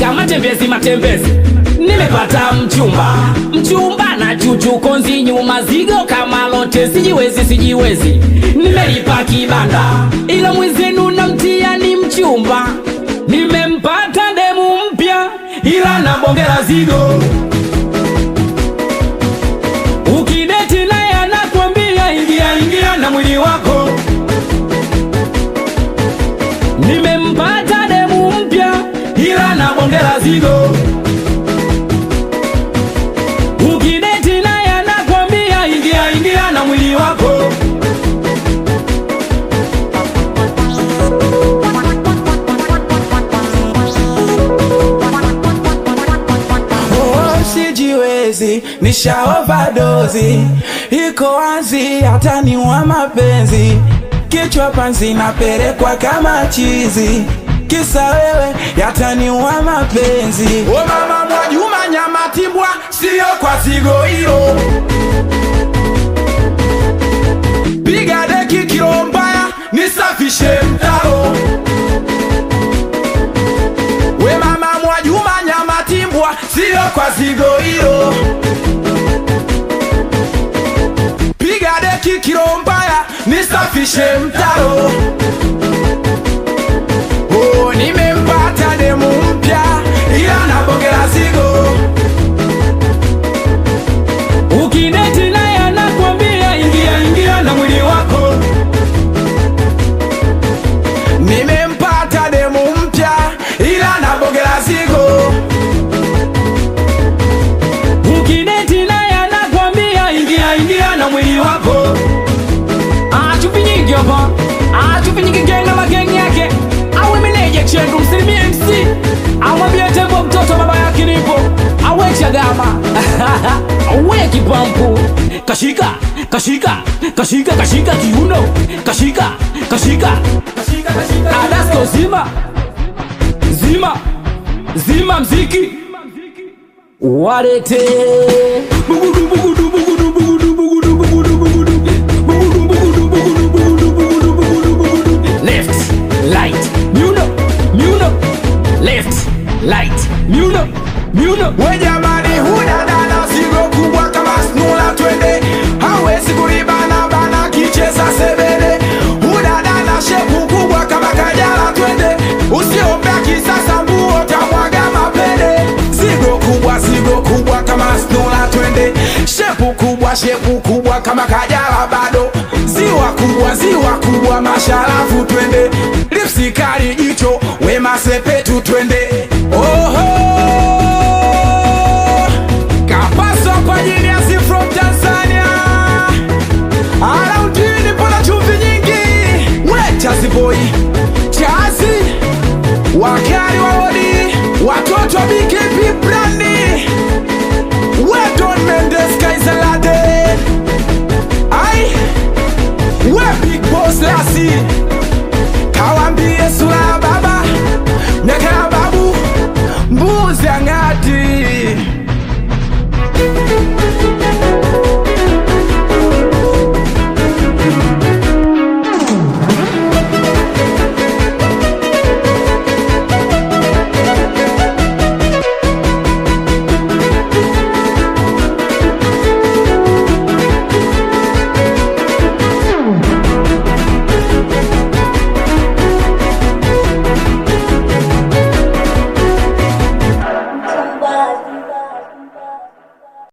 katika matembezi nimepata mchumba na chuchu konzi nyuma zigo kama lote sijiwezi nimelipa kibanda ila mwezenu na mtiani mchumba nimempata demu mpya ila na bongela zigo ukideti naye anakuambia ingia na mwili wako nimempata demu mpya ila na bongela zigo ukideti naye anakuambia ingia na mwili wako sijiwezi nisha overdose iko wazi hata ni wa mapenzi kichwa panzi napelekwa kama chizi kisa wewe yatani wa mapenzi o mama Mwajuma nyama timbwa sio kwa zigo hilo piga deki kilo mbaya nisafishe mtaro we mama Mwajuma nyama timbwa sio kwa zigo hilo piga deki kilo mbaya nisafishe mtaro oh nimempata demu mpya ila na bongela zigo ukideti naye anakuambia ingia na mwili wako nimempata demu mpya ila na bongela zigo ukideti naye anakuambia ingia na mwili wako chupi nyingi hapa chupi nyingi genga magengi yake awe meneja chendu msilimie MC amwambie tembo mtoto baba yake nipo awe chagama awe kipampu kashika kiuno kashika adasko zima mziki walete left light Muno left light Muno we jamani hudadana zigo kubwa kama snula twende hawezi kulibana bana kicheza sebele hudadana shepu kubwa kama Kajala twende usiombea kisasa mbuo tamwaga mapende zigo kubwa kama snula twende shepu kubwa kama Kajala bado ziwa kubwa masharafu twende lipsikali jicho wema sepetu twende oho kapaso kwa Genius from Tanzania around you pona chumvi nyingi we Chazi boy Chazi wakari waodi watoto BKP brandi we Don Mendes Kaiser Lade ai we Big Boss Lassie